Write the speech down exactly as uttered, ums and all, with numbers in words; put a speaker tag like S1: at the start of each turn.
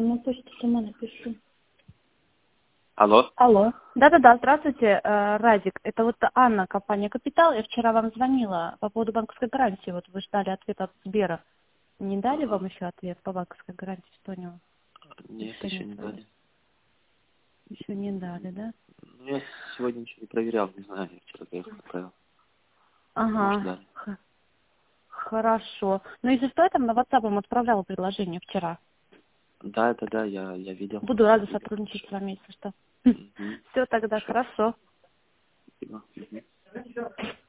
S1: вам на почту сама напишу.
S2: Алло.
S1: Алло. Да-да-да, здравствуйте, э, Радик. Это вот Анна, компания «Капитал». Я вчера вам звонила по поводу банковской гарантии. Вот вы ждали ответ от Сбера. Не дали
S2: Ага.
S1: вам еще ответ по банковской гарантии Эстонио?
S2: Нет, еще не дали.
S1: Еще не дали, да?
S2: Ну, я сегодня ничего не проверял, не знаю, я вчера их отправил. Может,
S1: Ага.
S2: дали.
S1: Х- Хорошо. Ну, если что, я там на WhatsApp вам отправляла предложение вчера.
S2: Да, да, да, я, я видел.
S1: Буду рада
S2: Видел,
S1: сотрудничать с
S2: хорошо.
S1: вами, если что.
S2: Угу.
S1: Все тогда,
S2: Хорошо.
S1: хорошо.
S2: Спасибо. Мгм.